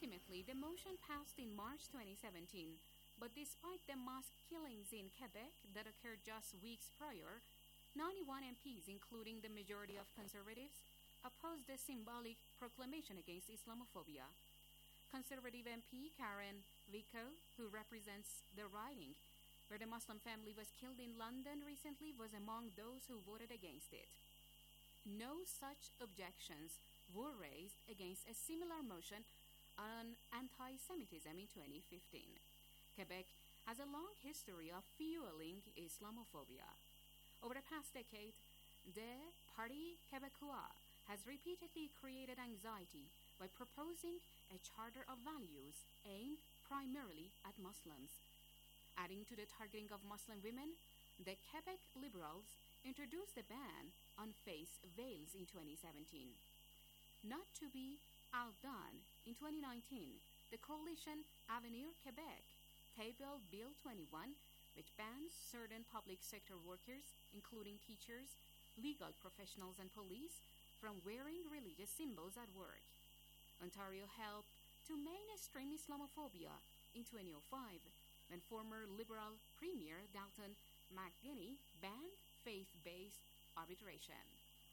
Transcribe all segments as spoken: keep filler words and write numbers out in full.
Ultimately, the motion passed in March twenty seventeen, but despite the mass killings in Quebec that occurred just weeks prior, ninety-one M Ps, including the majority of Conservatives, opposed the symbolic proclamation against Islamophobia. Conservative M P Karen Vico, who represents the riding where the Muslim family was killed in London recently, was among those who voted against it. No such objections were raised against a similar motion on anti-Semitism in twenty fifteen. Quebec has a long history of fueling Islamophobia. Over the past decade, the Parti Québécois has repeatedly created anxiety by proposing a charter of values aimed primarily at Muslims. Adding to the targeting of Muslim women, the Quebec Liberals introduced a ban on face veils in twenty seventeen. Not to be outdone, in twenty nineteen, the coalition Avenir Quebec tabled Bill twenty-one, which bans certain public sector workers, including teachers, legal professionals, and police, from wearing religious symbols at work. Ontario helped to mainstream Islamophobia in twenty oh five, when former Liberal Premier Dalton McGuinty banned faith-based arbitration.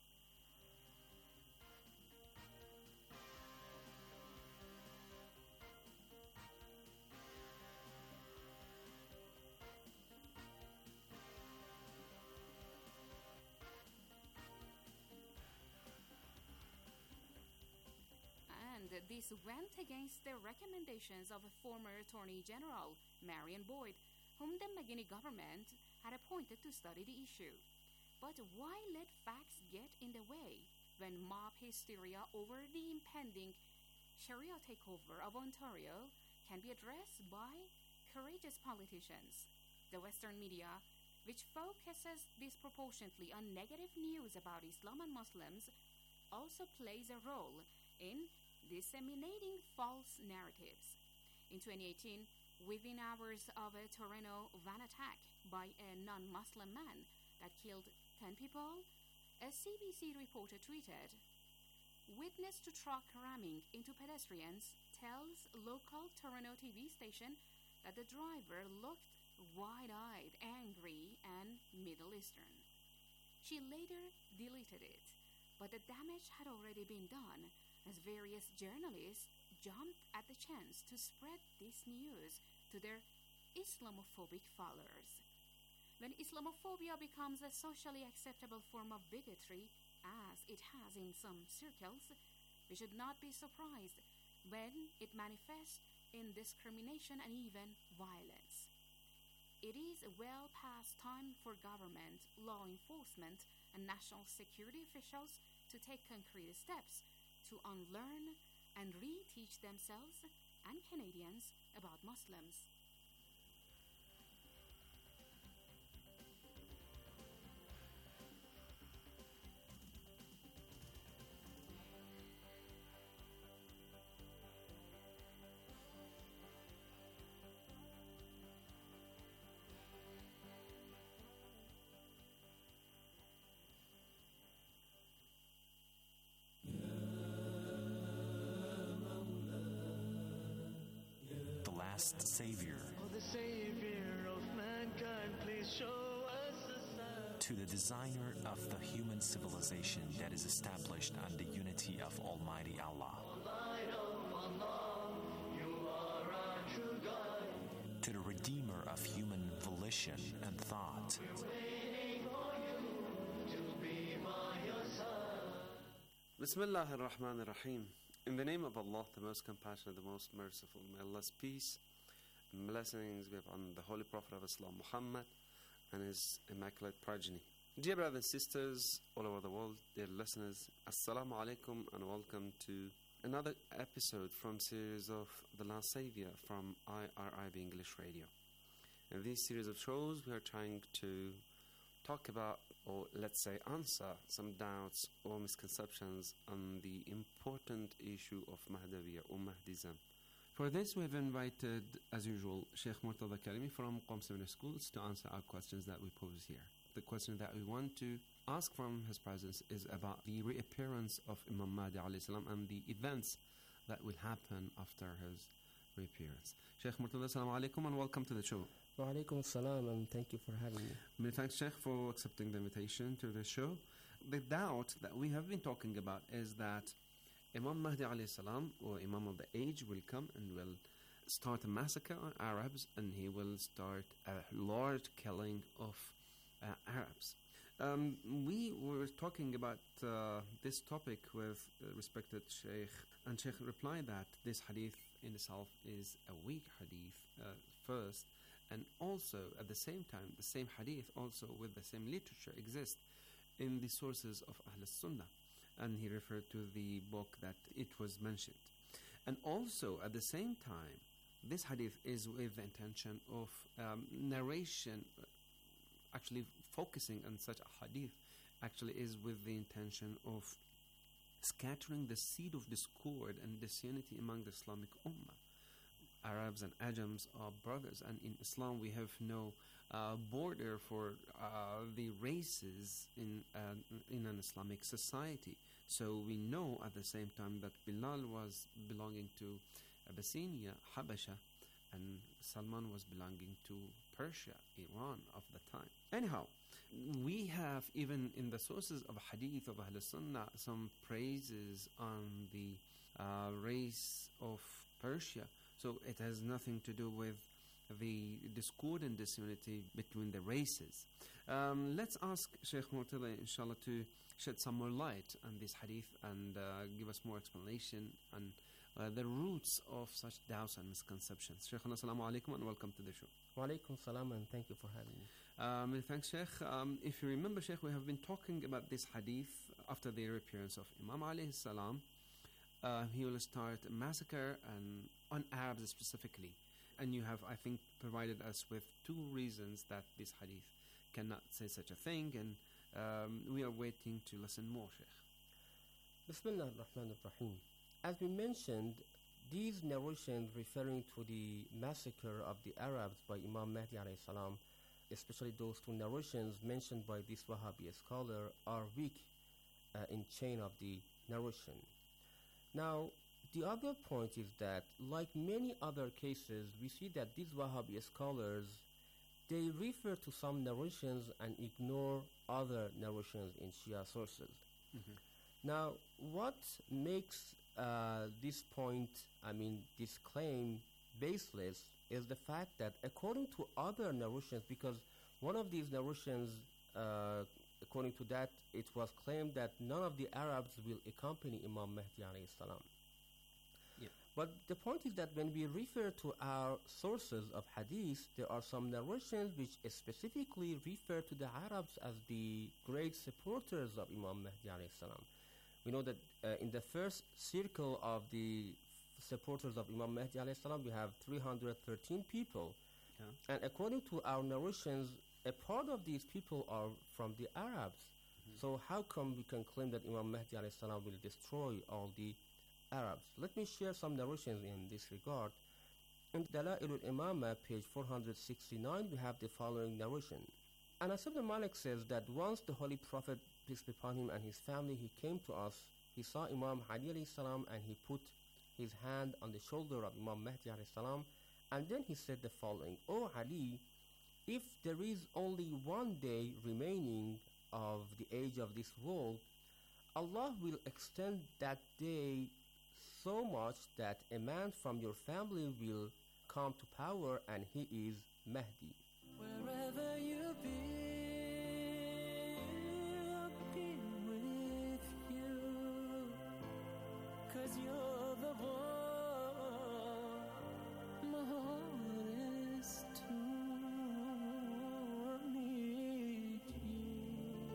And this went against the recommendations of a former Attorney General, Marion Boyd, whom the McGuinty government had appointed to study the issue. But why let facts get in the way when mob hysteria over the impending Sharia takeover of Ontario can be addressed by courageous politicians? The Western media, which focuses disproportionately on negative news about Islam and Muslims, also plays a role in disseminating false narratives. In twenty eighteen, within hours of a Toronto van attack by a non-Muslim man that killed ten people, a C B C reporter tweeted, "Witness to truck ramming into pedestrians tells local Toronto T V station that the driver looked wide-eyed, angry, and Middle Eastern." She later deleted it, but the damage had already been done, as various journalists jumped at the chance to spread this news to their Islamophobic followers. When Islamophobia becomes a socially acceptable form of bigotry, as it has in some circles, we should not be surprised when it manifests in discrimination and even violence. It is well past time for government, law enforcement, and national security officials to take concrete steps to unlearn and reteach themselves and Canadians about Muslims. Savior. Oh, the Savior of mankind, please show us a sign. To the designer of the human civilization that is established on the unity of Almighty Allah. O light of Allah, you are our true God. To the redeemer of human volition and thought. We're waiting for you to be by your side. Bismillah ar-Rahman ar-Rahim. In the name of Allah, the most compassionate, the most merciful, may Allah's peace and blessings be upon the Holy Prophet of Islam, Muhammad, and his immaculate progeny. Dear brothers and sisters all over the world, dear listeners, Assalamu alaikum and welcome to another episode from series of The Last Savior from I R I B English Radio. In this series of shows, we are trying to talk about, or let's say answer, some doubts or misconceptions on the important issue of Mahdaviya or Mahdism. For this, we have invited, as usual, Sheikh Murtada Karimi from Qom Seminary Schools to answer our questions that we pose here. The question that we want to ask from his presence is about the reappearance of Imam Mahdi alayhi salam and the events that will happen after his reappearance. Sheikh Murtada, assalamu alaikum and welcome to the show. Wa alaikum salam, and thank you for having me. Many thanks, Sheikh, for accepting the invitation to the show. The doubt that we have been talking about is that Imam Mahdi alayhi salam, or Imam of the age, will come and will start a massacre on Arabs, and he will start a large killing of uh, Arabs. Um, we were talking about uh, this topic with uh, respected Sheikh, and Sheikh replied that this hadith in itself is a weak hadith uh, first, and also at the same time, the same hadith also with the same literature exists in the sources of Ahl Sunnah, and he referred to the book that it was mentioned. And also at the same time, this hadith is with the intention of um, narration, actually focusing on such a hadith, actually is with the intention of scattering the seed of discord and disunity among the Islamic Ummah. Arabs and Ajams are brothers, and in Islam we have no uh, border for uh, the races in uh, in an Islamic society. So we know at the same time that Bilal was belonging to Abyssinia, Habasha, and Salman was belonging to Persia, Iran of the time. Anyhow, we have even in the sources of hadith of Ahl Sunnah some praises on the uh, race of Persia. So it has nothing to do with the discord and disunity between the races. Um, let's ask Sheikh Murtada, inshallah, to shed some more light on this hadith and uh, give us more explanation on uh, the roots of such doubts and misconceptions. Sheikh, assalamu alaikum and welcome to the show. Wa alaikum salam, and thank you for having me. Um, thanks, Sheikh. Um, if you remember, Sheikh, we have been talking about this hadith after the reappearance of Imam alayhi salam. Uh, he will start a massacre and on Arabs specifically. And you have, I think, provided us with two reasons that this hadith cannot say such a thing, and um, we are waiting to listen more, Sheikh. Bismillah ar-Rahman ar-Rahim. As we mentioned, these narrations referring to the massacre of the Arabs by Imam Mahdi alayhi salam, especially those two narrations mentioned by this Wahhabi scholar, are weak uh, in chain of the narration. Now, the other point is that, like many other cases, we see that these Wahhabi scholars, they refer to some narrations and ignore other narrations in Shia sources. Mm-hmm. Now, what makes uh, this point, I mean, this claim baseless, is the fact that according to other narrations, because one of these narrations, uh, according to that, it was claimed that none of the Arabs will accompany Imam Mahdi alayhi salam. Yeah. But the point is that when we refer to our sources of hadith, there are some narrations which specifically refer to the Arabs as the great supporters of Imam Mahdi alayhi salam. We know that uh, in the first circle of the supporters of Imam Mahdi alayhi salam, we have three hundred thirteen people. Yeah. And according to our narrations, a part of these people are from the Arabs. Mm-hmm. So how come we can claim that Imam Mahdi alayhi salam will destroy all the Arabs? Let me share some narrations in this regard. In Dala'il al-Imamah, page four hundred sixty-nine, we have the following narration. Anas ibn Malik says that once the Holy Prophet, peace be upon him, and his family, he came to us, he saw Imam Ali alayhi salam, and he put his hand on the shoulder of Imam Mahdi alayhi salam, and then he said the following: O Ali, if there is only one day remaining of the age of this world, Allah will extend that day so much that a man from your family will come to power, and he is Mahdi. Wherever you be, I'll be with you, 'cause you're the one my heart is to meet you.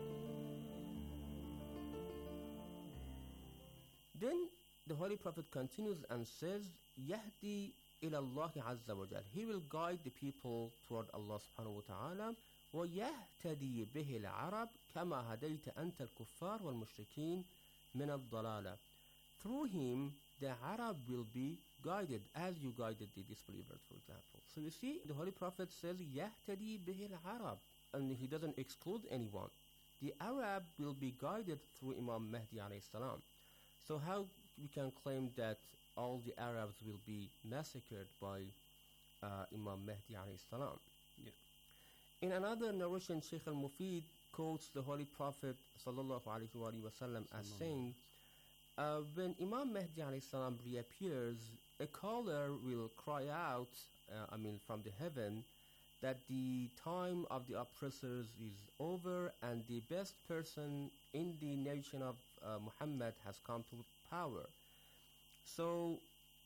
Then the Holy Prophet continues and says, Yahdi ila Allah Azza wa Jal. He will guide the people toward Allah subhanahu wa ta'ala. وَيَهْتَدِي بِهِ الْعَرَبِ كَمَا هَدَيْتَ أَنْتَ الْكُفَّارِ وَالْمُشْرِكِينَ مِنَ الضَّلَالَةِ. Through him, the Arab will be guided as you guided the disbelievers, for example. So you see, the Holy Prophet says, يَهْتَدِي بِهِ الْعَرَبِ, and he doesn't exclude anyone. The Arab will be guided through Imam Mahdi alayhi salam. So how we can claim that all the Arabs will be massacred by uh, Imam Mahdi alayhi salam. Yeah. In another narration, Sheikh al-Mufid quotes the Holy Prophet sallallahu alaihi wasallam as saying, uh, when Imam Mahdi alayhi salam reappears, a caller will cry out, uh, I mean from the heaven, that the time of the oppressors is over and the best person in the nation of uh, Muhammad has come to power. So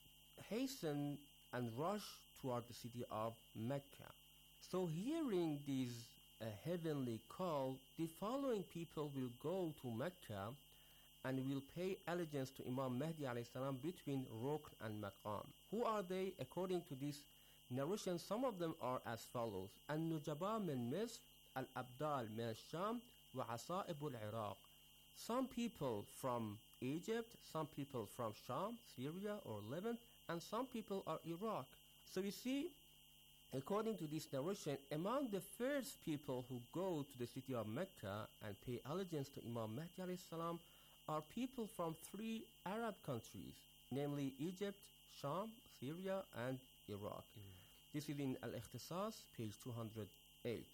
hasten and rush toward the city of Mecca. So hearing this uh, heavenly call, the following people will go to Mecca and will pay allegiance to Imam Mahdi alayhi salam between Rukn and Maqam. Who are they? According to this narration, some of them are as follows: Al-Nujaba min Misr, Al-Abdal min al-Sham, wa Asa'ib al-Iraq. Some people from Egypt, some people from Sham, Syria or Levant, and some people are Iraq. So you see, according to this narration, among the first people who go to the city of Mecca and pay allegiance to Imam Mahdi alayhi salam are people from three Arab countries, namely Egypt, Sham, Syria, and Iraq. Mm. This is in Al-Ikhtisas, page two hundred eight.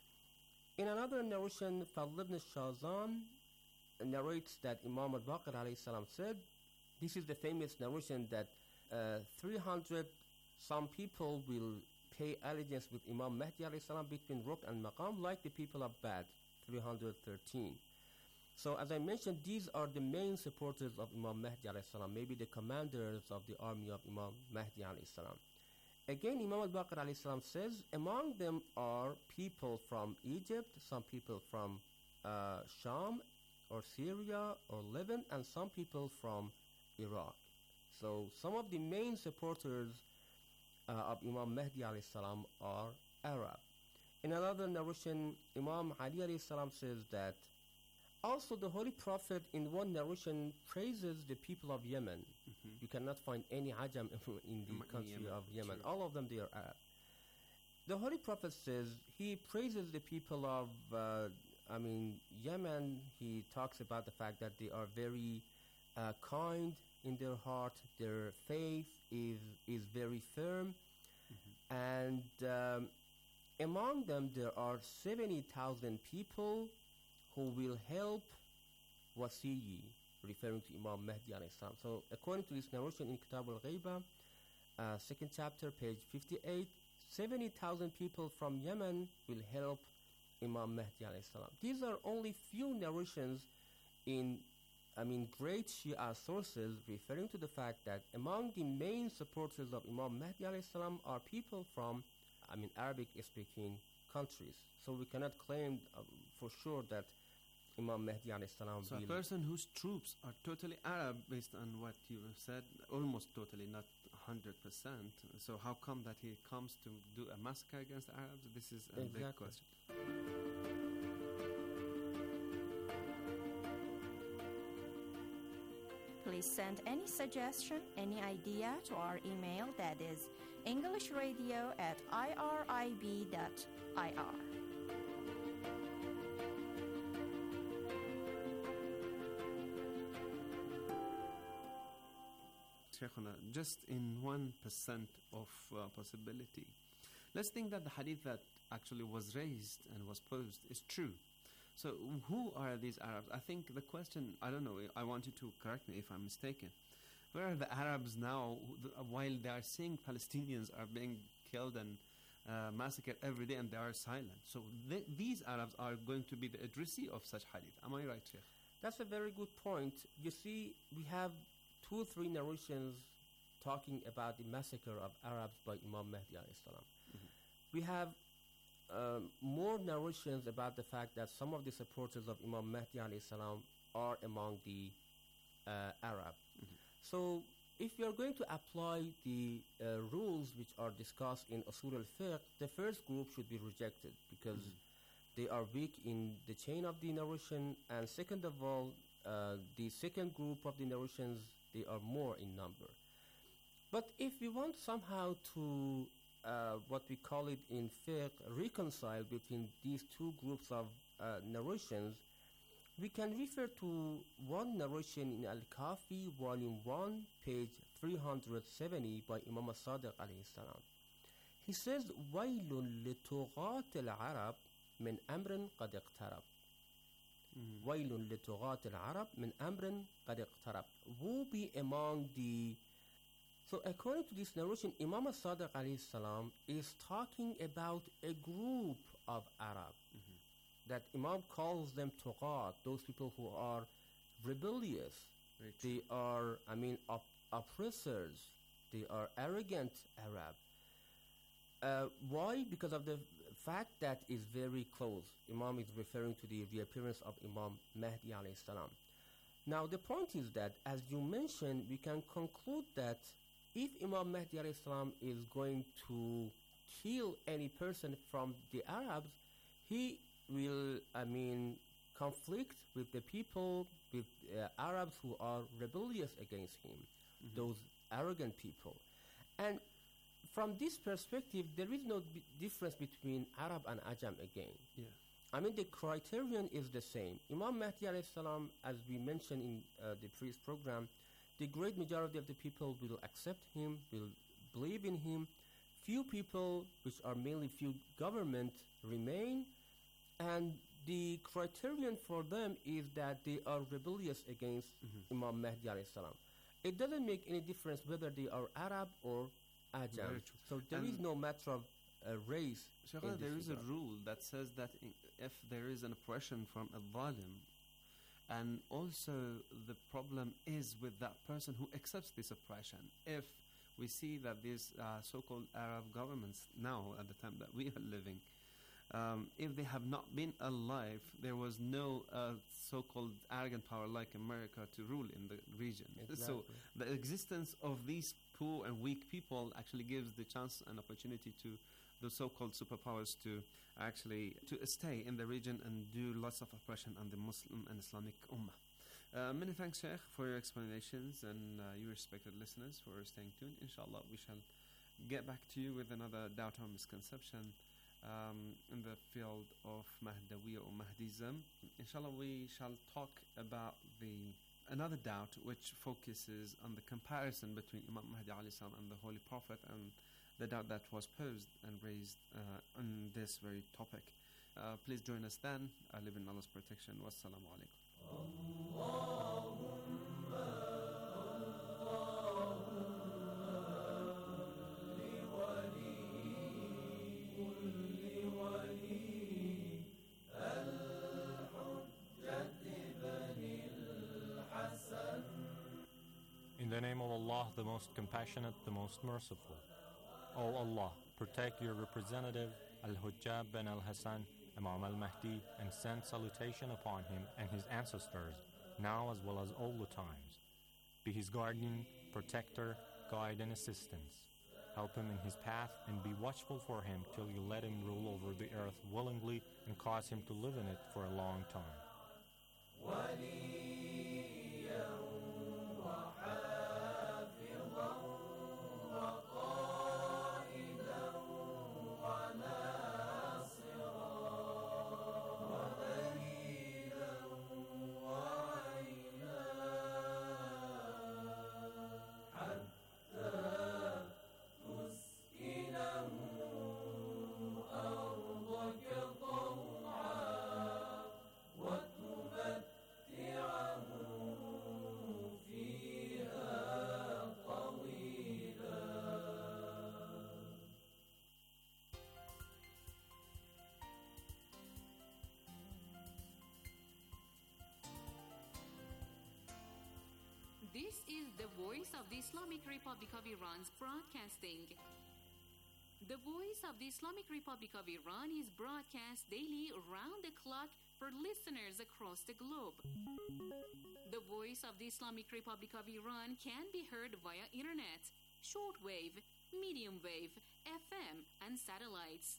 In another narration, Fadl ibn Shazan narrates that Imam al-Baqir alayhi salam said, this is the famous narration that uh, three hundred some people will pay allegiance with Imam Mahdi alayhi salam between Rukn and Maqam, like the people of Bad, three hundred thirteen. So as I mentioned, these are the main supporters of Imam Mahdi alayhi salam, maybe the commanders of the army of Imam Mahdi alayhi salam. Again, Imam al-Baqir alayhi salam says, among them are people from Egypt, some people from uh, Sham or Syria or Levant, and some people from Iraq. So some of the main supporters uh, of Imam Mahdi alayhi salam are Arab. In another narration, Imam Ali alayhi salam says that also the Holy Prophet in one narration praises the people of Yemen. Mm-hmm. You cannot find any Ajam in the M- country Yemen. of Yemen. True. All of them, they are Arab. The Holy Prophet says he praises the people of, uh, I mean, Yemen. He talks about the fact that they are very uh, kind in their heart. Their faith is is very firm. Mm-hmm. And um, among them, there are seventy thousand people who will help Wasiyi, referring to Imam Mahdi alayhi salam. So according to this narration in Kitab al-Ghaiba, uh, second chapter, page fifty-eight, seventy thousand people from Yemen will help Imam Mahdi alayhi salam. These are only few narrations in, I mean, great Shia sources referring to the fact that among the main supporters of Imam Mahdi alayhi salam are people from, I mean, Arabic-speaking countries. So we cannot claim uh, for sure that Imam Mahdi alayhi salam So will... a person whose troops are totally Arab, based on what you have said, almost totally, not one hundred percent. So how come that he comes to do a massacre against Arabs? This is a exactly. big question. Please send any suggestion, any idea to our email, that is englishradio at irib dot I R. Shaykhuna, just in one percent of uh, possibility, let's think that the hadith that actually was raised and was posed is true. So who are these Arabs? I think the question, I don't know, I want you to correct me if I'm mistaken. Where are the Arabs now who, the, uh, while they are seeing Palestinians are being killed and uh, massacred every day and they are silent? So th- these Arabs are going to be the Idrisi of such hadith. Am I right, Sheikh? That's a very good point. You see, we have two or three narrations talking about the massacre of Arabs by Imam Mahdi alayhi salam. Mm-hmm. We have um, more narrations about the fact that some of the supporters of Imam Mahdi alayhi salam are among the uh, Arab. Mm-hmm. So if we are going to apply the uh, rules which are discussed in Usul al-Fiqh, the first group should be rejected because mm-hmm. they are weak in the chain of the narration, and second of all, uh, the second group of the narrations, they are more in number. But if we want somehow to, uh, what we call it in fiqh, reconcile between these two groups of uh, narrations, We can refer to one narration in Al-Kafi, Volume one, page three hundred seventy by Imam al-Sadiq alayhi salam. He says, وَيْلٌ لِطُغَاةِ الْعَرَبِ مِنْ أَمْرٍ قَدْ اقْتَرَبَ. وَيْلٌ لِطُغَاةِ الْعَرَبِ مِنْ أَمْرٍ قَدْ اقْتَرَبَ. Woe be among the... So according to this narration, Imam al-Sadiq alayhi salam is talking about a group of Arab. That Imam calls them Tughat, those people who are rebellious. They are, I mean, op- oppressors. They are arrogant Arab. Uh, why? Because of the fact that is very close. Imam is referring to the reappearance of Imam Mahdi alayhi salam. Now the point is that, as you mentioned, we can conclude that if Imam Mahdi alayhi salam is going to kill any person from the Arabs, he will, I mean, conflict with the people, with uh, Arabs who are rebellious against him, mm-hmm. those arrogant people. And from this perspective, there is no b- difference between Arab and Ajam again. Yeah. I mean, the criterion is the same. Imam Mahdi alayhi salam, as we mentioned in uh, the previous program, the great majority of the people will accept him, will believe in him. Few people, which are mainly few government, remain. And the criterion for them is that they are rebellious against mm-hmm. Imam Mahdi alayhi salam. It doesn't make any difference whether they are Arab or Ajam. So there and is no matter of uh, race. Shaykhana, there is regard. a rule that says that if there is an oppression from a zalim, and also the problem is with that person who accepts this oppression. If we see that these uh, so-called Arab governments now, at the time that we are living, Um, if they have not been alive, there was no uh, so-called arrogant power like America to rule in the region. Exactly. So the existence of these poor and weak people actually gives the chance and opportunity to the so-called superpowers to actually to stay in the region and do lots of oppression on the Muslim and Islamic Ummah. Uh, many thanks, Sheikh, for your explanations, and uh, you respected listeners for staying tuned. Inshallah, we shall get back to you with another doubt or misconception Um, in the field of Mahdawiyya or Mahdism. Inshallah, we shall talk about the another doubt which focuses on the comparison between Imam Mahdi alayhi salam and the Holy Prophet, and the doubt that was posed and raised uh, on this very topic. Uh, please join us then. I live in Allah's protection. Wassalamu alaikum. In the name of Allah, the most compassionate, the most merciful. O Allah, protect your representative, Al-Hujjab bin Al-Hassan, Imam Al-Mahdi, and send salutation upon him and his ancestors, now as well as all the times. Be his guardian, protector, guide, and assistance. Help him in his path and be watchful for him till you let him rule over the earth willingly and cause him to live in it for a long time. This is the voice of the Islamic Republic of Iran's broadcasting. The voice of the Islamic Republic of Iran is broadcast daily round the clock for listeners across the globe. The voice of the Islamic Republic of Iran can be heard via internet, shortwave, medium wave, F M, and satellites.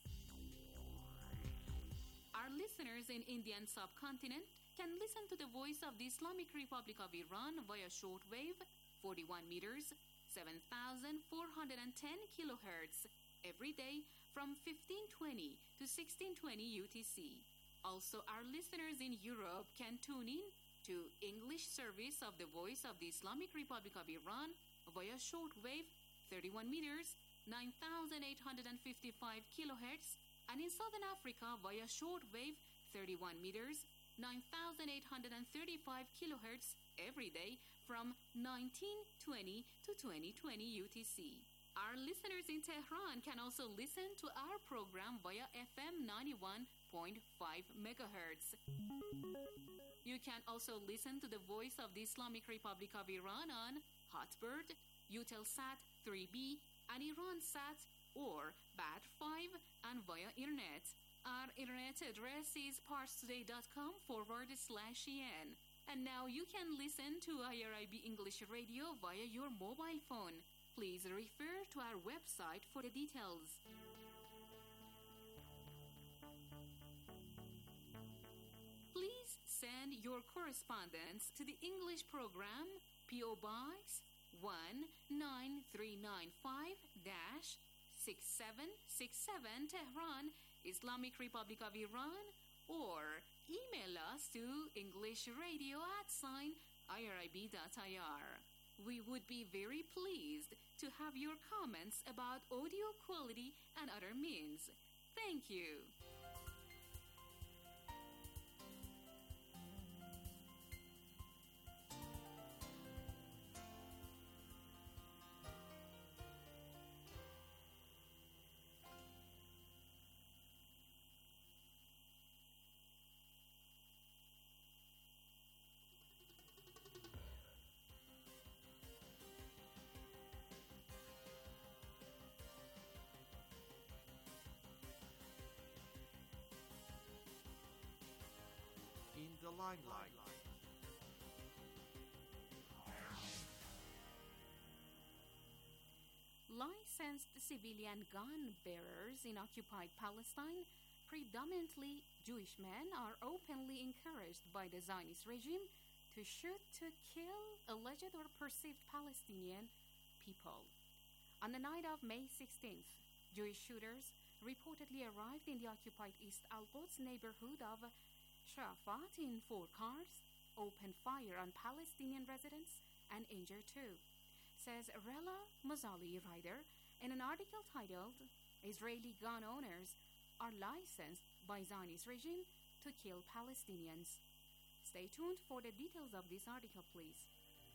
Our listeners in Indian subcontinent can listen to the voice of the Islamic Republic of Iran via shortwave, forty-one meters, seven thousand four hundred ten kilohertz, every day from fifteen twenty to sixteen twenty U T C. Also, our listeners in Europe can tune in to English service of the Voice of the Islamic Republic of Iran via shortwave thirty-one meters, nine thousand eight hundred fifty-five kilohertz, and in Southern Africa via shortwave thirty-one meters, nine thousand eight hundred thirty-five kilohertz every day from nineteen twenty to twenty twenty U T C. Our listeners in Tehran can also listen to our program via F M ninety-one point five megahertz. You can also listen to the Voice of the Islamic Republic of Iran on Hotbird, Eutelsat three B, and IranSat or B A T five, and via internet. Our internet address is parstoday.com forward slash en. And now you can listen to I R I B English Radio via your mobile phone. Please refer to our website for the details. Please send your correspondence to the English program, P O Box one nine three nine five six seven six seven, Tehran, Islamic Republic of Iran, or email us to englishradio at sign irib.ir. We would be very pleased to have your comments about audio quality and other means. Thank you. In the limelight. Licensed civilian gun bearers in occupied Palestine, predominantly Jewish men, are openly encouraged by the Zionist regime to shoot to kill alleged or perceived Palestinian people. On the night of May sixteenth, Jewish shooters reportedly arrived in the occupied East Al-Quds neighborhood of Sharafat in four cars, opened fire on Palestinian residents, and injured two, says Rella Mazzali Ryder in an article titled Israeli Gun Owners Are Licensed by Zionist Regime to Kill Palestinians. Stay tuned for the details of this article, please.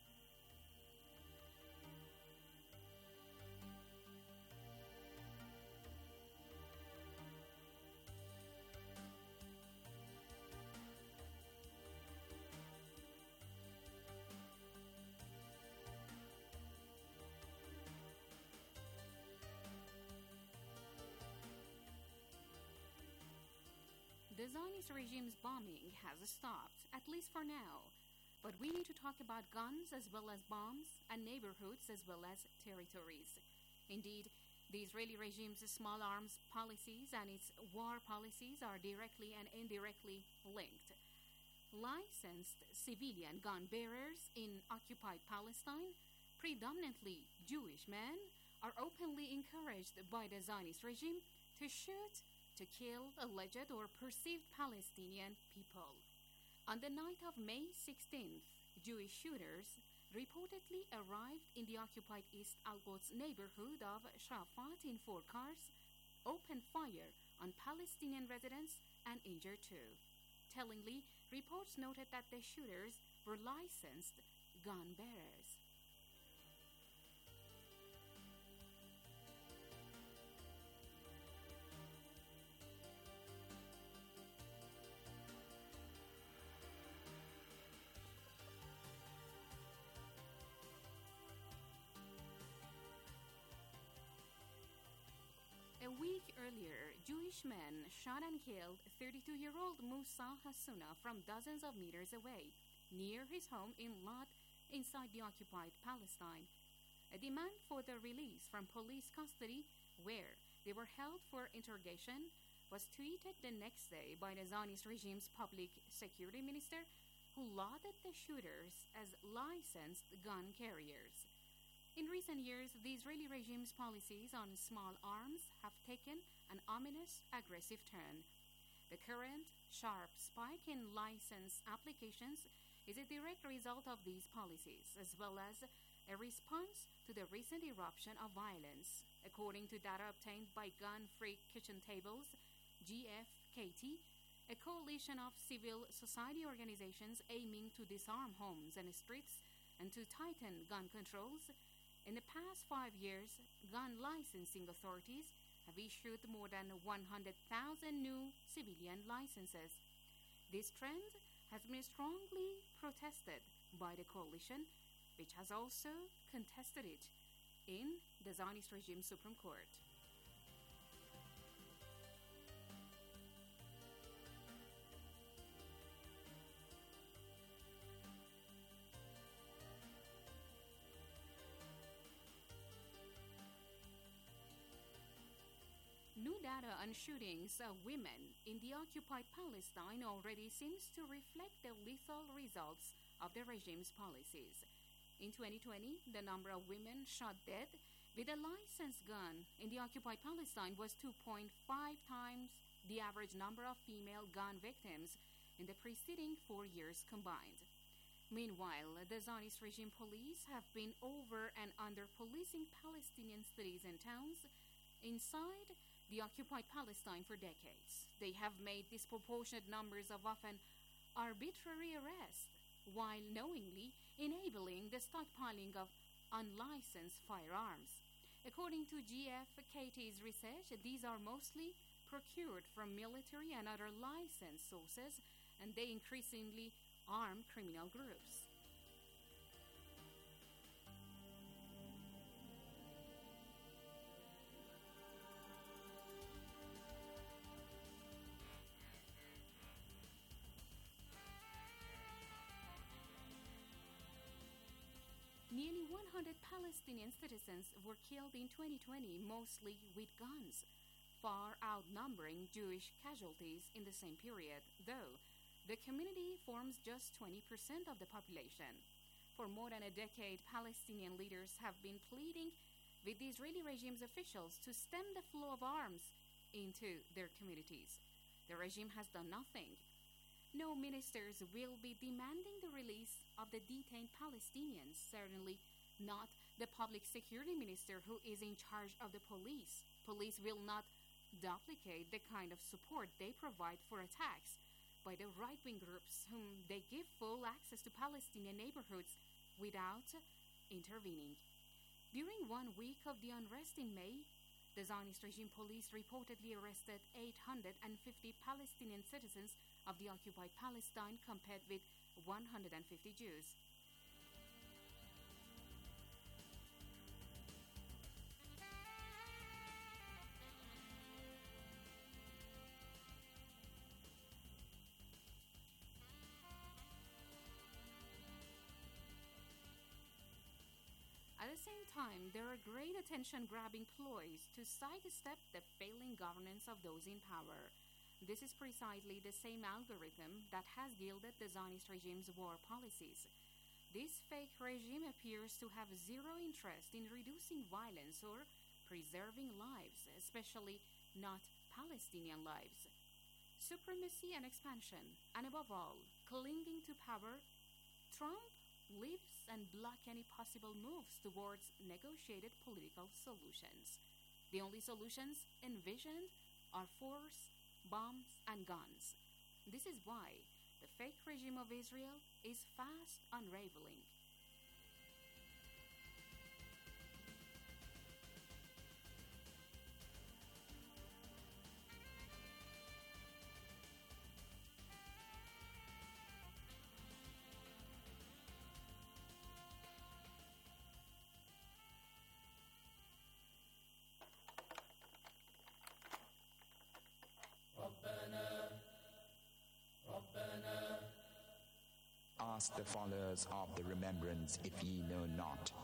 The Zionist regime's bombing has stopped, at least for now. But we need to talk about guns as well as bombs, and neighborhoods as well as territories. Indeed, the Israeli regime's small arms policies and its war policies are directly and indirectly linked. Licensed civilian gun bearers in occupied Palestine, predominantly Jewish men, are openly encouraged by the Zionist regime to shoot to kill alleged or perceived Palestinian people. On the night of May sixteenth, Jewish shooters reportedly arrived in the occupied East Al-Quds neighborhood of Sharafat in four cars, opened fire on Palestinian residents, and injured two. Tellingly, reports noted that the shooters were licensed gun bearers. A week earlier, Jewish men shot and killed thirty-two-year-old Musa Hasuna from dozens of meters away, near his home in Lod, inside the occupied Palestine. A demand for their release from police custody, where they were held for interrogation, was tweeted the next day by the Zionist regime's public security minister, who lauded the shooters as licensed gun carriers. In recent years, the Israeli regime's policies on small arms have taken an ominous, aggressive turn. The current sharp spike in license applications is a direct result of these policies, as well as a response to the recent eruption of violence. According to data obtained by Gun Free Kitchen Tables, G F K T, a coalition of civil society organizations aiming to disarm homes and streets and to tighten gun controls, in the past five years, gun licensing authorities have issued more than one hundred thousand new civilian licenses. This trend has been strongly protested by the coalition, which has also contested it in the Zionist regime Supreme Court. New data on shootings of women in the occupied Palestine already seems to reflect the lethal results of the regime's policies. In twenty twenty, the number of women shot dead with a licensed gun in the occupied Palestine was two point five times the average number of female gun victims in the preceding four years combined. Meanwhile, the Zionist regime police have been over and under policing Palestinian cities and towns inside the occupied Palestine for decades. They have made disproportionate numbers of often arbitrary arrests, while knowingly enabling the stockpiling of unlicensed firearms. According to G F K T's research, these are mostly procured from military and other licensed sources, and they increasingly arm criminal groups. Nearly one hundred Palestinian citizens were killed in twenty twenty, mostly with guns, far outnumbering Jewish casualties in the same period, though the community forms just twenty percent of the population. For more than a decade, Palestinian leaders have been pleading with the Israeli regime's officials to stem the flow of arms into their communities. The regime has done nothing. No ministers will be demanding the release of the detained Palestinians, certainly not the public security minister who is in charge of the police. Police will not duplicate the kind of support they provide for attacks by the right-wing groups whom they give full access to Palestinian neighborhoods without intervening. During one week of the unrest in May, the Zionist regime police reportedly arrested eight hundred fifty Palestinian citizens of the occupied Palestine, compared with one hundred fifty Jews. At the same time, there are great attention-grabbing ploys to sidestep the failing governance of those in power. This is precisely the same algorithm that has gilded the Zionist regime's war policies. This fake regime appears to have zero interest in reducing violence or preserving lives, especially not Palestinian lives. Supremacy and expansion, and above all, clinging to power, Trump lives and block any possible moves towards negotiated political solutions. The only solutions envisioned are force, bombs, and guns. This is why the fake regime of Israel is fast unraveling. Ask the followers of the remembrance if ye know not.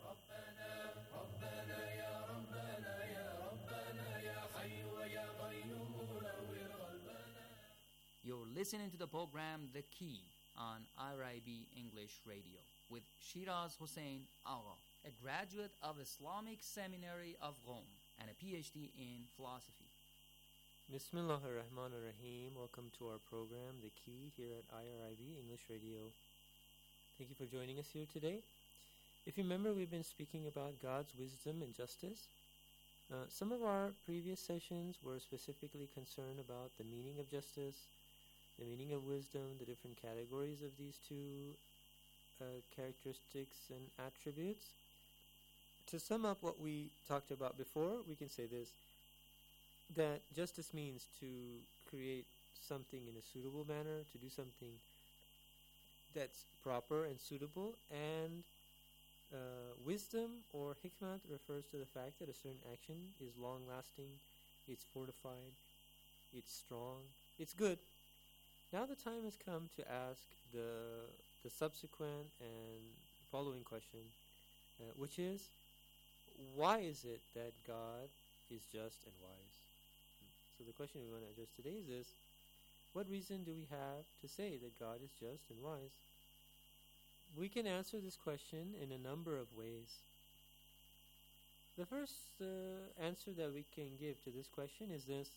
You're listening to the program The Key on R I B English Radio with Shiraz Hussein Agha, a graduate of Islamic Seminary of Rome and a P H D in philosophy. Bismillah ar-Rahman ar-Rahim. Welcome to our program, The Key, here at I R I B English Radio. Thank you for joining us here today. If you remember, we've been speaking about God's wisdom and justice. Uh, some of our previous sessions were specifically concerned about the meaning of justice, the meaning of wisdom, the different categories of these two uh, characteristics and attributes. To sum up what we talked about before, we can say this, that justice means to create something in a suitable manner, to do something that's proper and suitable, and uh, wisdom or hikmah refers to the fact that a certain action is long-lasting, it's fortified, it's strong, it's good. Now the time has come to ask the the subsequent and following question, uh, which is, why is it that God is just and wise? So the question we want to address today is this: what reason do we have to say that God is just and wise? We can answer this question in a number of ways. The first uh, answer that we can give to this question is this: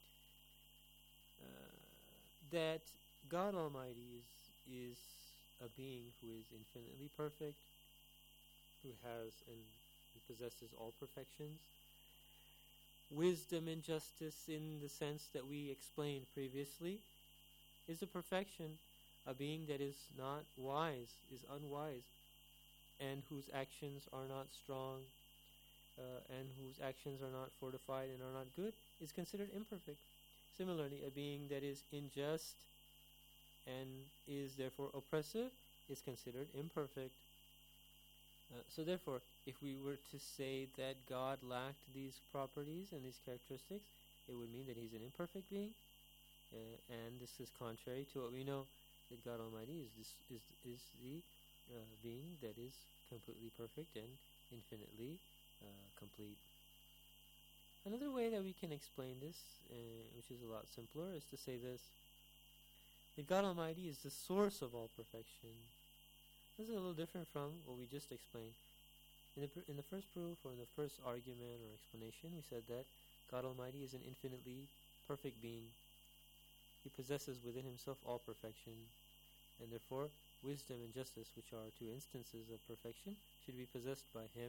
uh, that God Almighty is, is a being who is infinitely perfect, who has and who possesses all perfections. Wisdom and justice, in the sense that we explained previously, is a perfection. A being that is not wise, is unwise, and whose actions are not strong, uh, and whose actions are not fortified and are not good, is considered imperfect. Similarly, a being that is unjust and is therefore oppressive is considered imperfect. Uh, so therefore, if we were to say that God lacked these properties and these characteristics, it would mean that he's an imperfect being, uh, and this is contrary to what we know, that God Almighty is this, is is the uh, being that is completely perfect and infinitely uh, complete. Another way that we can explain this, uh, which is a lot simpler, is to say this: that God Almighty is the source of all perfection. This is a little different from what we just explained. In the pr- in the first proof, or in the first argument or explanation, we said that God Almighty is an infinitely perfect being. He possesses within himself all perfection, and therefore wisdom and justice, which are two instances of perfection, should be possessed by him.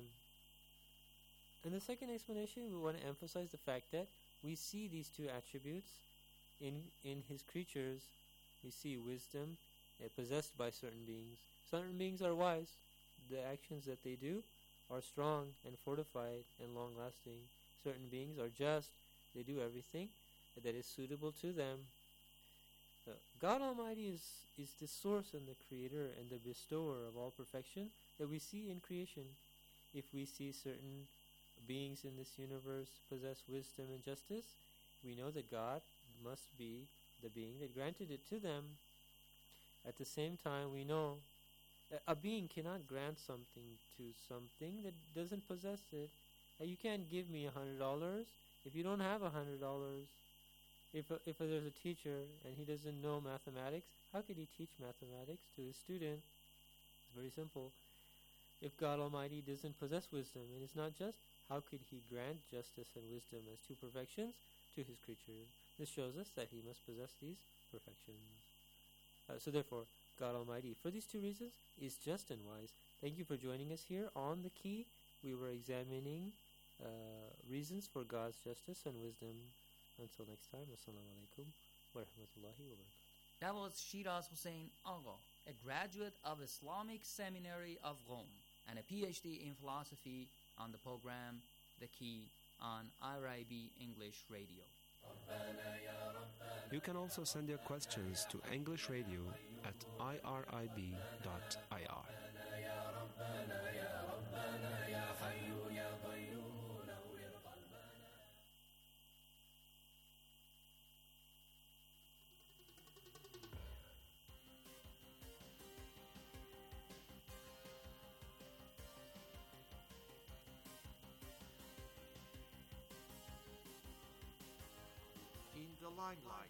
In the second explanation, we want to emphasize the fact that we see these two attributes in in his creatures. We see wisdom uh, possessed by certain beings. Certain beings are wise. The actions that they do are strong and fortified and long-lasting. Certain beings are just. They do everything that is suitable to them. Uh, God Almighty is, is the source and the creator and the bestower of all perfection that we see in creation. If we see certain beings in this universe possess wisdom and justice, we know that God must be the being that granted it to them. At the same time, we know that a being cannot grant something to something that doesn't possess it. Uh, you can't give me a hundred dollars if you don't have a hundred dollars. If a, if a, there's a teacher and he doesn't know mathematics, how could he teach mathematics to his student? It's very simple. If God Almighty doesn't possess wisdom and is not just, how could he grant justice and wisdom as two perfections to his creatures? This shows us that he must possess these perfections. Uh, so therefore, God Almighty, for these two reasons, is just and wise. Thank you for joining us here on The Key. We were examining uh, reasons for God's justice and wisdom. Until next time, assalamu alaikum wa rahmatullahi wa barakatuh. That was Shiraz Hussain Agha, a graduate of Islamic Seminary of Rome and a P H D in philosophy, on the program The Key on I R I B English Radio. You can also send your questions to English Radio at I R I B dot I R. In the limelight.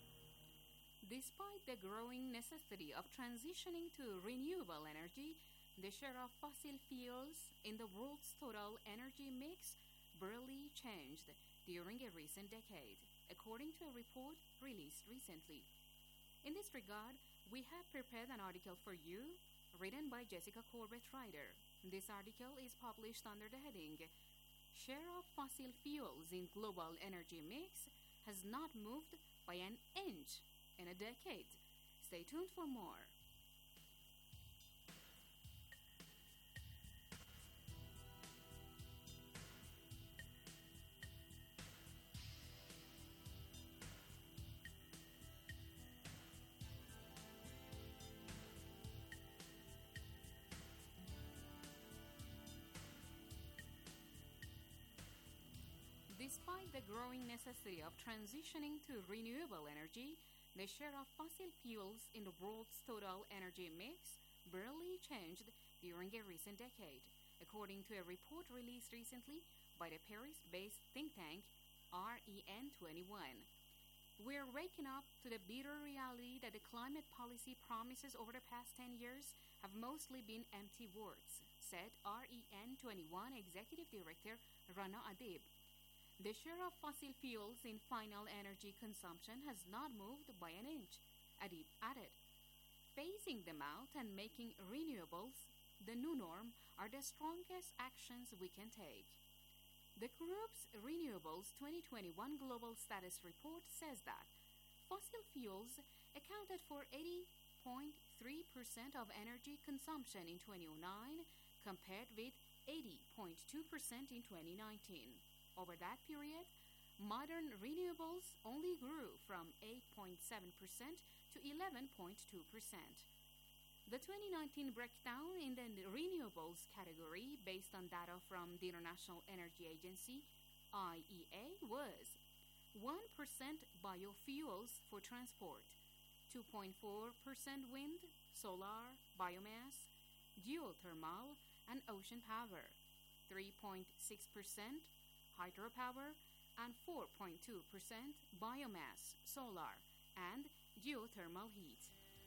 Despite the growing necessity of transitioning to renewable energy, the share of fossil fuels in the world's total energy mix barely changed during a recent decade, according to a report released recently. In this regard, we have prepared an article for you written by Jessica Corbett Ryder. This article is published under the heading Share of Fossil Fuels in Global Energy Mix Has Not Moved by an Inch in a Decade. Stay tuned for more. Despite the growing necessity of transitioning to renewable energy, the share of fossil fuels in the world's total energy mix barely changed during a recent decade, according to a report released recently by the Paris-based think tank R E N twenty-one. We're waking up to the bitter reality that the climate policy promises over the past ten years have mostly been empty words, said R E N twenty-one Executive Director Rana Adib. The share of fossil fuels in final energy consumption has not moved by an inch, Adib added. Phasing them out and making renewables the new norm are the strongest actions we can take. The group's Renewables twenty twenty-one Global Status Report says that fossil fuels accounted for eighty point three percent of energy consumption in twenty oh nine, compared with eighty point two percent in twenty nineteen. Over that period, modern renewables only grew from eight point seven percent to eleven point two percent. The twenty nineteen breakdown in the renewables category, based on data from the International Energy Agency, I E A, was one percent biofuels for transport, two point four percent wind, solar, biomass, geothermal, and ocean power, three point six percent hydropower, and four point two percent biomass, solar, and geothermal heat.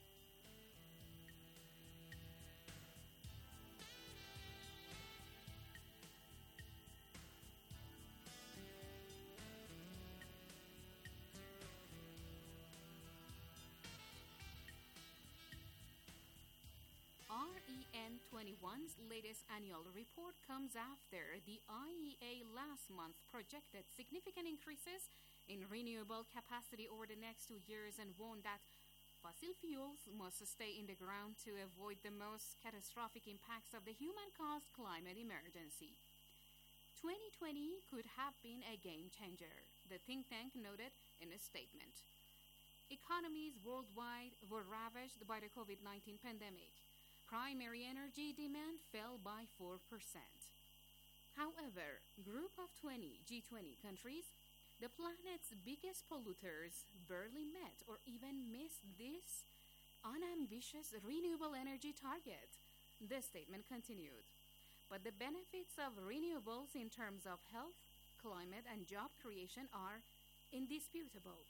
R E N twenty-one's latest annual report comes after the I E A last month projected significant increases in renewable capacity over the next two years and warned that fossil fuels must stay in the ground to avoid the most catastrophic impacts of the human-caused climate emergency. twenty twenty could have been a game changer, the think tank noted in a statement. Economies worldwide were ravaged by the COVID nineteen pandemic. Primary energy demand fell by four percent. However, Group of twenty G twenty countries, the planet's biggest polluters, barely met or even missed this unambitious renewable energy target, the statement continued. But the benefits of renewables in terms of health, climate, and job creation are indisputable.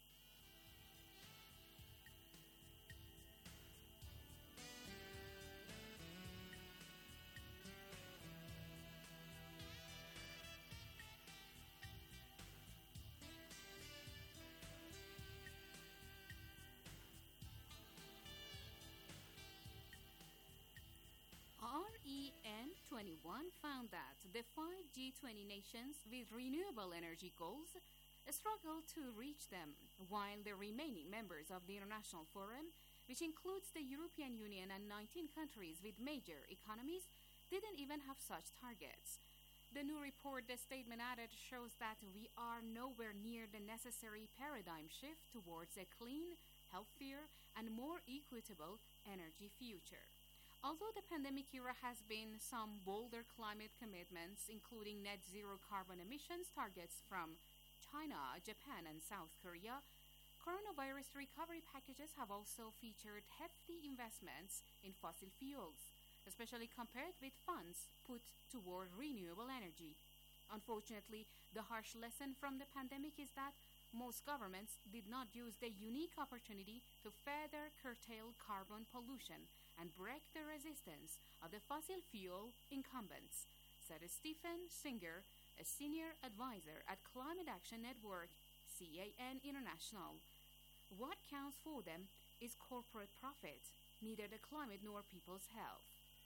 R E N twenty-one found that the five G twenty nations with renewable energy goals struggled to reach them, while the remaining members of the International Forum, which includes the European Union and nineteen countries with major economies, didn't even have such targets. The new report, the statement added, shows that we are nowhere near the necessary paradigm shift towards a clean, healthier, and more equitable energy future. Although the pandemic era has been some bolder climate commitments, including net zero carbon emissions targets from China, Japan, and South Korea, coronavirus recovery packages have also featured hefty investments in fossil fuels, especially compared with funds put toward renewable energy. Unfortunately, the harsh lesson from the pandemic is that most governments did not use the unique opportunity to further curtail carbon pollution and break the resistance of the fossil fuel incumbents, said Stephen Singer, a senior advisor at Climate Action Network, C A N International. What counts for them is corporate profit, neither the climate nor people's health.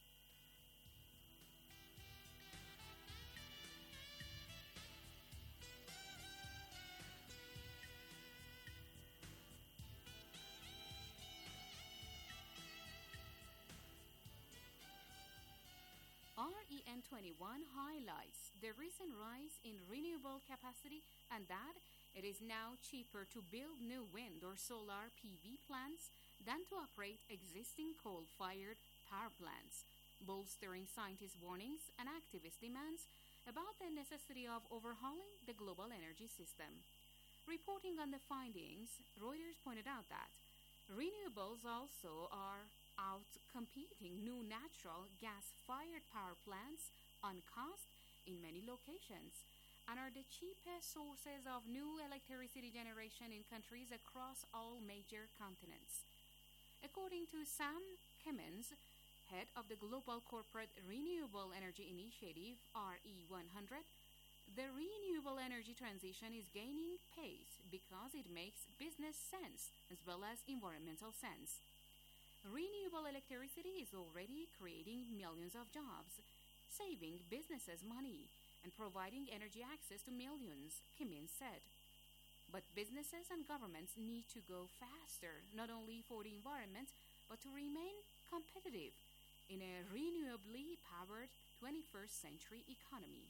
R E N twenty-one highlights the recent rise in renewable capacity and that it is now cheaper to build new wind or solar P V plants than to operate existing coal-fired power plants, bolstering scientists' warnings and activist demands about the necessity of overhauling the global energy system. Reporting on the findings, Reuters pointed out that renewables also are out-competing new natural gas-fired power plants on cost in many locations and are the cheapest sources of new electricity generation in countries across all major continents. According to Sam Kemmons, head of the Global Corporate Renewable Energy Initiative, R E one hundred, the renewable energy transition is gaining pace because it makes business sense as well as environmental sense. Renewable electricity is already creating millions of jobs, saving businesses money, and providing energy access to millions, Kemmons said. But businesses and governments need to go faster, not only for the environment, but to remain competitive in a renewably powered twenty-first century economy.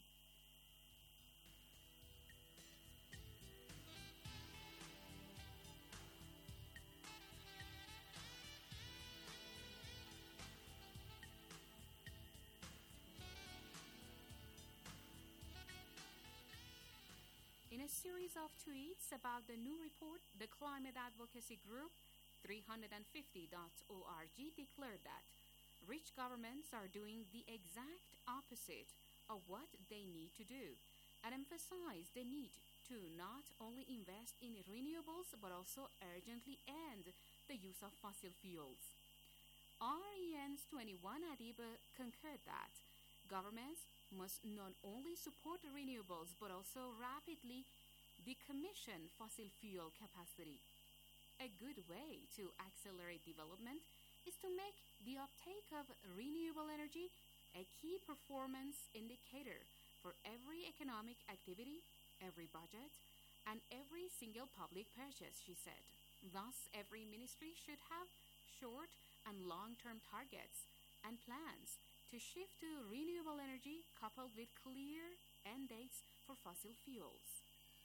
In a series of tweets about the new report, the climate advocacy group three fifty dot org declared that rich governments are doing the exact opposite of what they need to do and emphasized the need to not only invest in renewables but also urgently end the use of fossil fuels. R E N's twenty-one Adiba concurred that governments must not only support renewables but also rapidly decommission fossil fuel capacity. A good way to accelerate development is to make the uptake of renewable energy a key performance indicator for every economic activity, every budget, and every single public purchase, she said. Thus, every ministry should have short and long-term targets and plans to shift to renewable energy coupled with clear end dates for fossil fuels.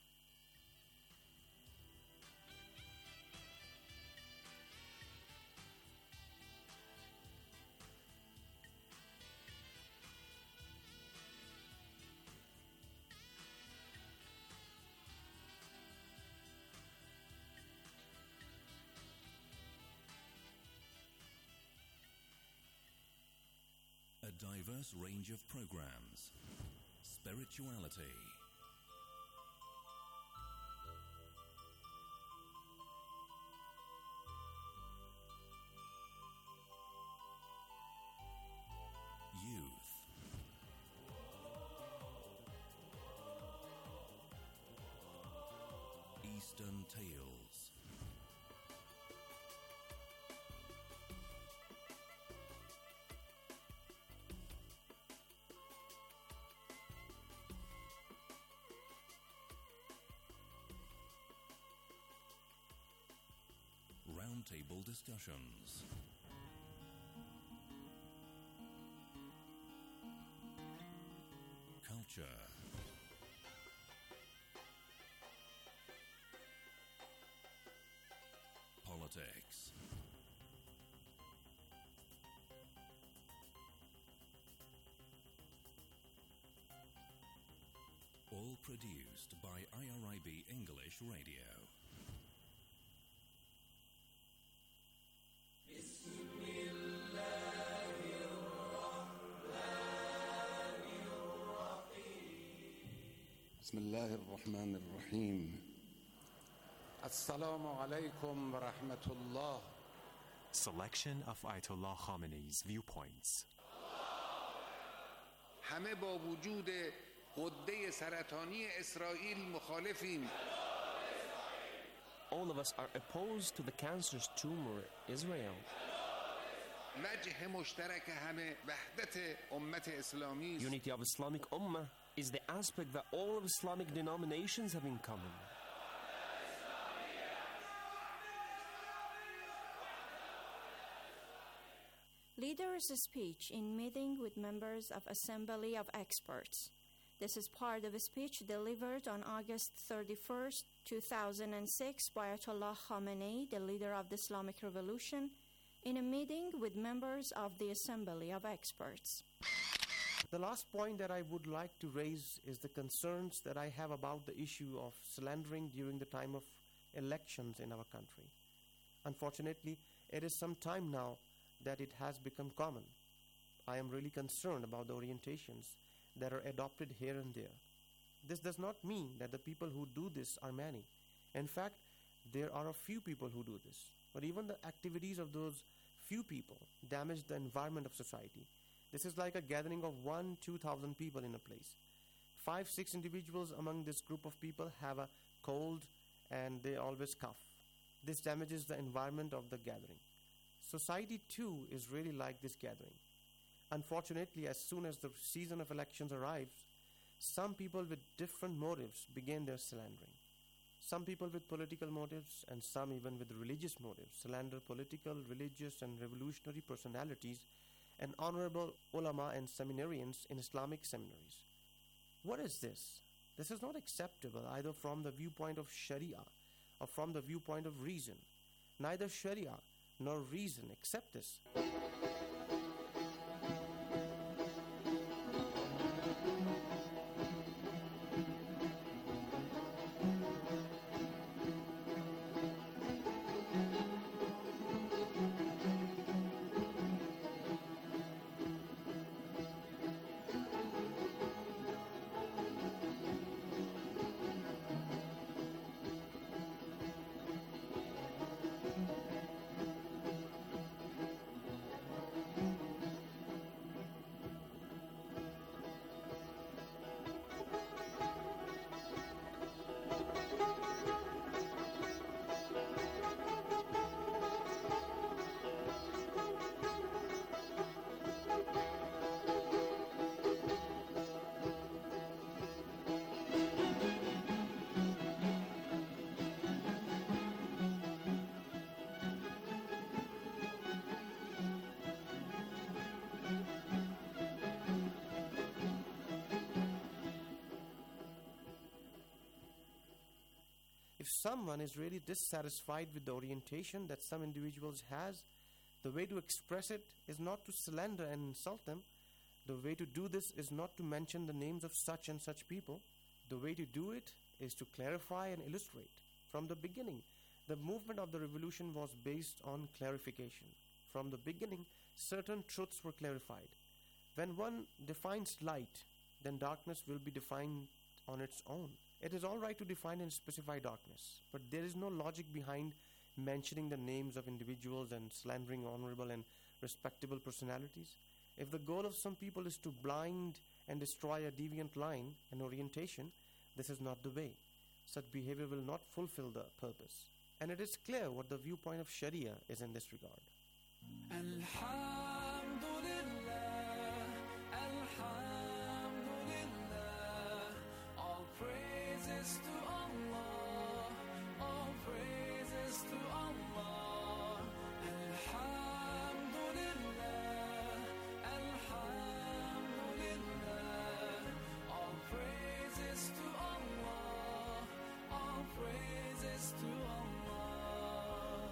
A diverse range of programs, spirituality, youth, Eastern Tales, roundtable discussions, culture, politics, all produced by I R I B English Radio. بسم الله الرحمن الرحيم. السلام عليكم ورحمة الله. Selection of Ayatollah Khamenei's viewpoints. همه با وجود غده سرطانی اسرائیل مخالفیم. All of us are opposed to the cancerous tumor Israel. وجه مشترک همه وحدت امت اسلامی است. Unity of Islamic Ummah is the aspect that all of Islamic denominations have in common. Leader's speech in meeting with members of Assembly of Experts. This is part of a speech delivered on August thirty-first, two thousand six by Ayatollah Khamenei, the leader of the Islamic Revolution, in a meeting with members of the Assembly of Experts. The last point that I would like to raise is the concerns that I have about the issue of slandering during the time of elections in our country. Unfortunately, it is some time now that it has become common. I am really concerned about the orientations that are adopted here and there. This does not mean that the people who do this are many. In fact, there are a few people who do this. But even the activities of those few people damage the environment of society. This is like a gathering of one, two thousand people in a place. Five, six individuals among this group of people have a cold and they always cough. This damages the environment of the gathering. Society too is really like this gathering. Unfortunately, as soon as the season of elections arrives, some people with different motives begin their slandering. Some people with political motives and some even with religious motives slander political, religious and revolutionary personalities and honorable ulama and seminarians in Islamic seminaries. What is this? This is not acceptable either from the viewpoint of Sharia or from the viewpoint of reason. Neither Sharia nor reason accept this. If someone is really dissatisfied with the orientation that some individuals has, the way to express it is not to slander and insult them. The way to do this is not to mention the names of such and such people. The way to do it is to clarify and illustrate. From the beginning, the movement of the revolution was based on clarification. From the beginning, certain truths were clarified. When one defines light, then darkness will be defined on its own. It is all right to define and specify darkness, but there is no logic behind mentioning the names of individuals and slandering honorable and respectable personalities. If the goal of some people is to blind and destroy a deviant line and orientation, this is not the way. Such behavior will not fulfill the purpose. And it is clear what the viewpoint of Sharia is in this regard. Praises to Allah, all praises to Allah. Alhamdulillah, Alhamdulillah. All praises to Allah, all praises to Allah.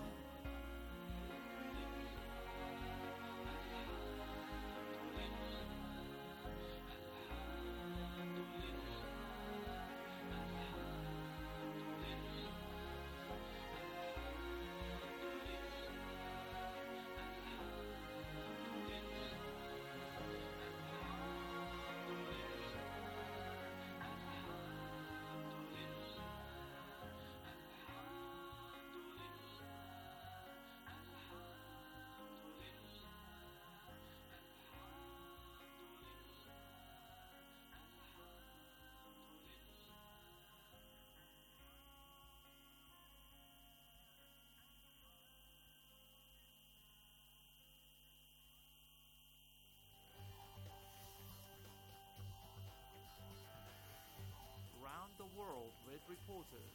reporters.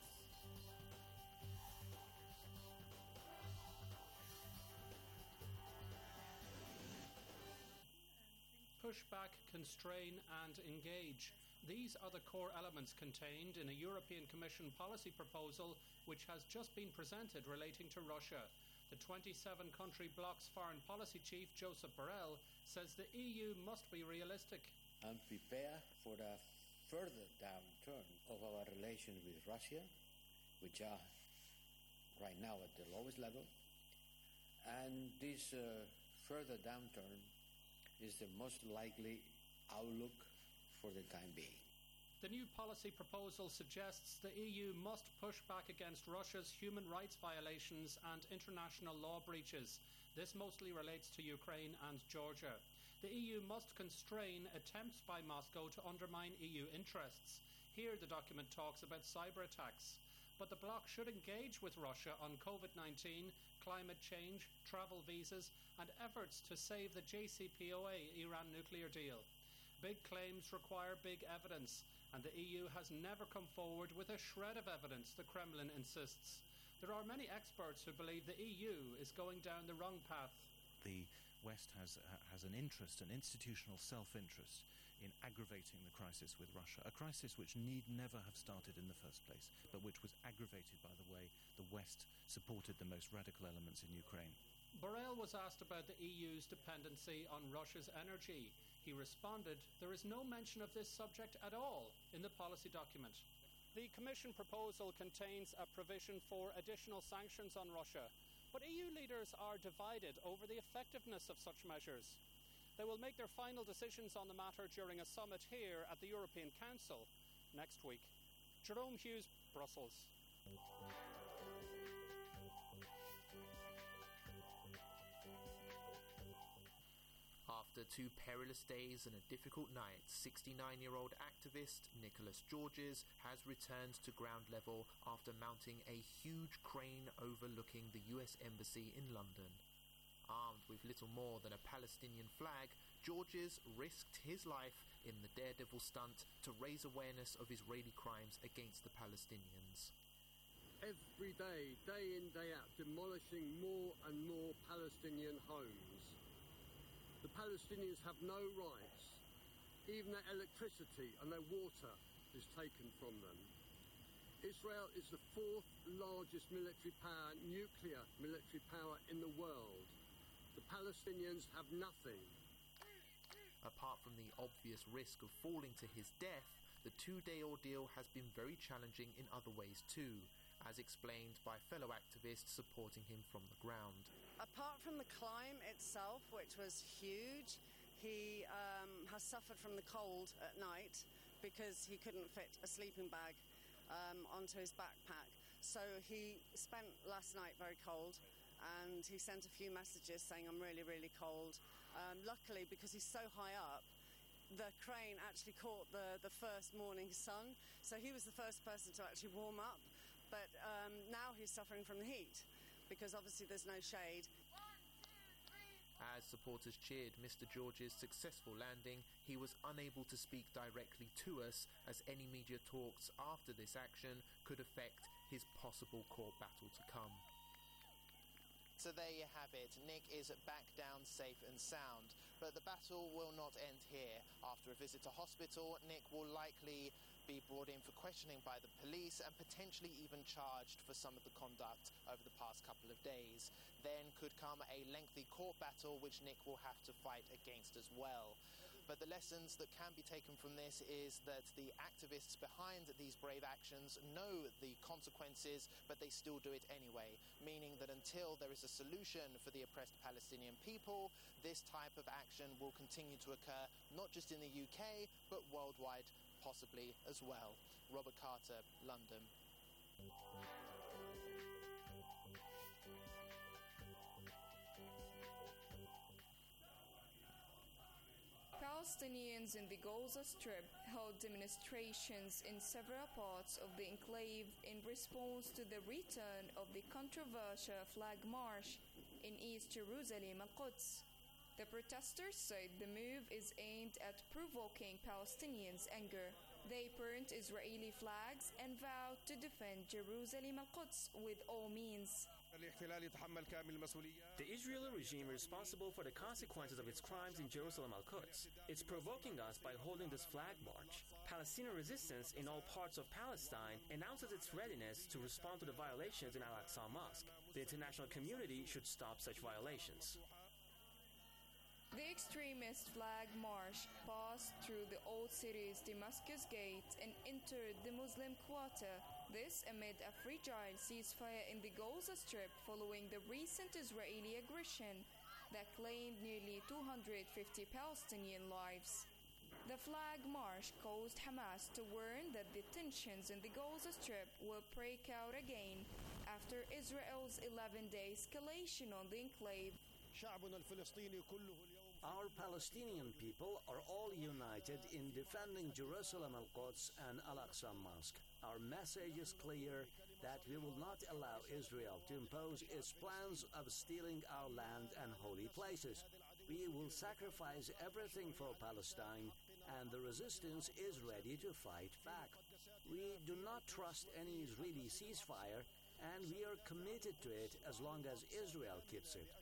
Push back, constrain and engage. These are the core elements contained in a European Commission policy proposal which has just been presented relating to Russia. The twenty-seven country bloc's foreign policy chief, Joseph Borrell, says the E U must be realistic. And prepare for a further downturn of our relations with Russia, which are right now at the lowest level. And this uh, further downturn is the most likely outlook for the time being. The new policy proposal suggests the E U must push back against Russia's human rights violations and international law breaches. This mostly relates to Ukraine and Georgia. The E U must constrain attempts by Moscow to undermine E U interests. Here the document talks about cyber attacks. But the bloc should engage with Russia on COVID nineteen, climate change, travel visas and efforts to save the J C P O A Iran nuclear deal. Big claims require big evidence, and the E U has never come forward with a shred of evidence, the Kremlin insists. There are many experts who believe the E U is going down the wrong path. The West has, uh, has an interest, an institutional self-interest in aggravating the crisis with Russia, a crisis which need never have started in the first place, but which was aggravated by the way the West supported the most radical elements in Ukraine. Borrell was asked about the E U's dependency on Russia's energy. He responded, there is no mention of this subject at all in the policy document. The Commission proposal contains a provision for additional sanctions on Russia, but E U leaders are divided over the effectiveness of such measures. They will make their final decisions on the matter during a summit here at the European Council next week. Jerome Hughes, Brussels. After two perilous days and a difficult night, sixty-nine-year-old activist Nicholas Georges has returned to ground level after mounting a huge crane overlooking the U S Embassy in London. Armed with little more than a Palestinian flag, Georges risked his life in the daredevil stunt to raise awareness of Israeli crimes against the Palestinians. Every day, day in, day out, demolishing more and more Palestinian homes. The Palestinians have no rights. Even their electricity and their water is taken from them. Israel is the fourth largest military power, nuclear military power in the world. The Palestinians have nothing. Apart from the obvious risk of falling to his death, the two-day ordeal has been very challenging in other ways too, as explained by fellow activists supporting him from the ground. Apart from the climb itself, which was huge, he um, has suffered from the cold at night because he couldn't fit a sleeping bag um, onto his backpack. So he spent last night very cold, and he sent a few messages saying, I'm really, really cold. Um, luckily, because he's so high up, the crane actually caught the, the first morning sun, so he was the first person to actually warm up. But um, now he's suffering from the heat, because obviously there's no shade. As supporters cheered Mister George's successful landing, he was unable to speak directly to us, as any media talks after this action could affect his possible court battle to come. So there you have it. Nick is back down safe and sound. But the battle will not end here. After a visit to hospital, Nick will likely be brought in for questioning by the police and potentially even charged for some of the conduct over the past couple of days. Then could come a lengthy court battle which Nick will have to fight against as well. But the lessons that can be taken from this is that the activists behind these brave actions know the consequences, but they still do it anyway, meaning that until there is a solution for the oppressed Palestinian people, this type of action will continue to occur, not just in the U K, but worldwide, possibly as well. Robert Carter, London. Palestinians in the Gaza Strip held demonstrations in several parts of the enclave in response to the return of the controversial flag march in East Jerusalem, Al-Quds. The protesters said the move is aimed at provoking Palestinians' anger They burnt Israeli flags and vowed to defend Jerusalem al-Quds with all means. The Israeli regime is responsible for the consequences of its crimes in Jerusalem al-Quds. It's provoking us by holding this flag march. Palestinian resistance in all parts of Palestine announces its readiness to respond to the violations in Al-Aqsa Mosque. The international community should stop such violations. The extremist flag march passed through the old city's Damascus Gate and entered the Muslim quarter. This amid a fragile ceasefire in the Gaza Strip following the recent Israeli aggression that claimed nearly two hundred fifty Palestinian lives. The flag march caused Hamas to warn that the tensions in the Gaza Strip will break out again after Israel's eleven-day escalation on the enclave. Our Palestinian people are all united in defending Jerusalem al-Quds and Al-Aqsa Mosque. Our message is clear that we will not allow Israel to impose its plans of stealing our land and holy places. We will sacrifice everything for Palestine, and the resistance is ready to fight back. We do not trust any Israeli ceasefire, and we are committed to it as long as Israel keeps it.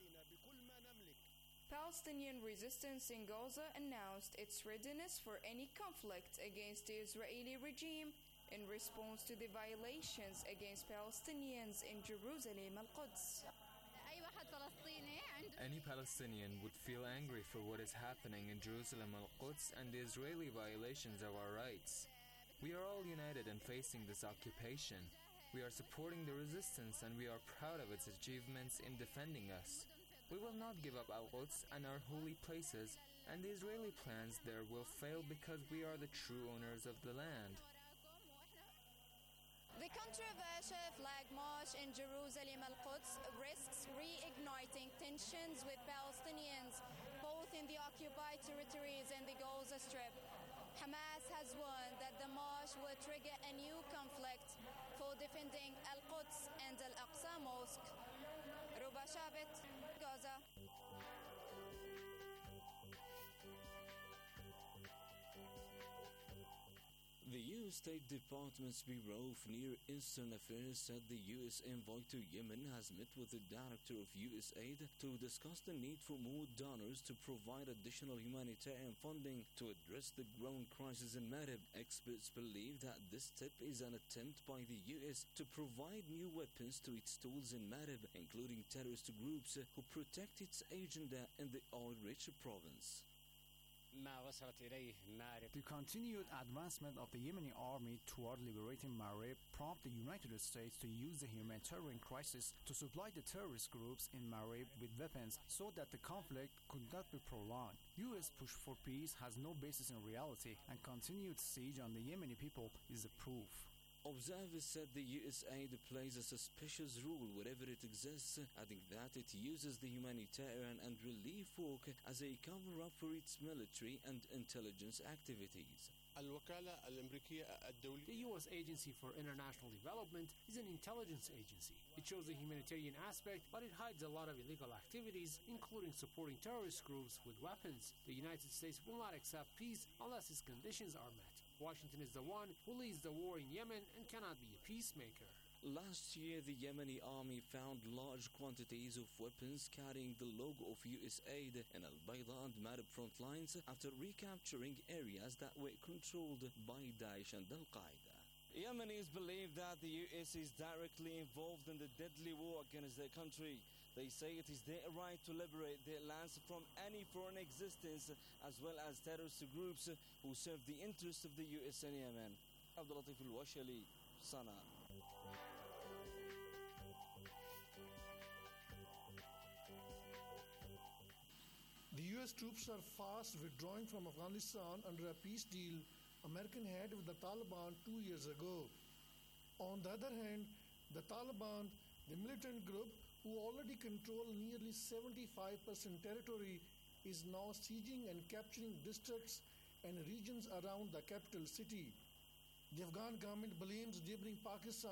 Palestinian resistance in Gaza announced its readiness for any conflict against the Israeli regime in response to the violations against Palestinians in Jerusalem al-Quds. Any Palestinian would feel angry for what is happening in Jerusalem al-Quds and the Israeli violations of our rights. We are all united in facing this occupation. We are supporting the resistance and we are proud of its achievements in defending us. We will not give up al-Quds and our holy places, and the Israeli plans there will fail because we are the true owners of the land. The controversial flag march in Jerusalem al-Quds risks reigniting tensions with Palestinians, both in the occupied territories and the Gaza Strip. Hamas has warned that the march will trigger a new conflict for defending al-Quds and Al-Aqsa Mosque. Ruba Shabit, Gaza. The U S State Department's Bureau of Near Eastern Affairs said the U S envoy to Yemen has met with the director of U S aid to discuss the need for more donors to provide additional humanitarian funding to address the growing crisis in Marib. Experts believe that this step is an attempt by the U S to provide new weapons to its tools in Marib, including terrorist groups who protect its agenda in the oil-rich province. The continued advancement of the Yemeni army toward liberating Marib prompted the United States to use the humanitarian crisis to supply the terrorist groups in Marib with weapons so that the conflict could not be prolonged. U S push for peace has no basis in reality, and continued siege on the Yemeni people is the proof. Observers said the U S aid plays a suspicious role wherever it exists, adding that it uses the humanitarian and relief work as a cover-up for its military and intelligence activities. The U S Agency for International Development is an intelligence agency. It shows the humanitarian aspect, but it hides a lot of illegal activities, including supporting terrorist groups with weapons. The United States will not accept peace unless its conditions are met. Washington is the one who leads the war in Yemen and cannot be a peacemaker. Last year, the Yemeni army found large quantities of weapons carrying the logo of U S aid in Al-Bayda and Marib front lines after recapturing areas that were controlled by Daesh and Al-Qaeda. Yemenis believe that the U S is directly involved in the deadly war against their country. They say it is their right to liberate their lands from any foreign existence, as well as terrorist groups who serve the interests of the U S in Yemen. Abdul Latif Al-Washali, Sana'a. The U S troops are fast withdrawing from Afghanistan under a peace deal American had with the Taliban two years ago. On the other hand, the Taliban, the militant group who already control nearly seventy-five percent territory, is now sieging and capturing districts and regions around the capital city. The Afghan government blames neighboring Pakistan